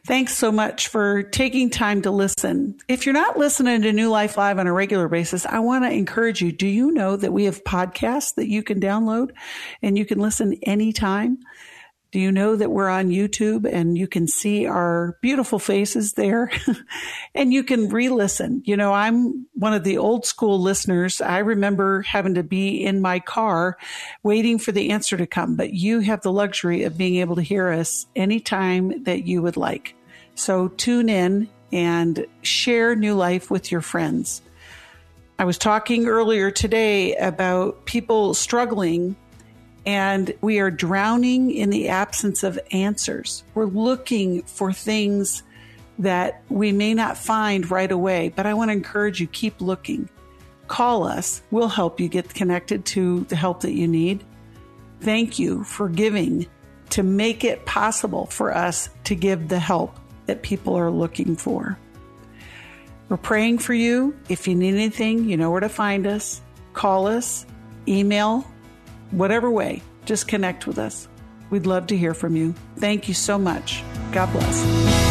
Thanks so much for taking time to listen. If you're not listening to New Life Live on a regular basis, I want to encourage you. Do you know that we have podcasts that you can download and you can listen anytime? Do you know that we're on YouTube and you can see our beautiful faces there and you can re-listen? You know, I'm one of the old school listeners. I remember having to be in my car waiting for the answer to come, but you have the luxury of being able to hear us anytime that you would like. So tune in and share New Life with your friends. I was talking earlier today about people struggling, and we are drowning in the absence of answers. We're looking for things that we may not find right away, but I want to encourage you, keep looking. Call us. We'll help you get connected to the help that you need. Thank you for giving to make it possible for us to give the help that people are looking for. We're praying for you. If you need anything, you know where to find us. Call us, email, whatever way, just connect with us. We'd love to hear from you. Thank you so much. God bless.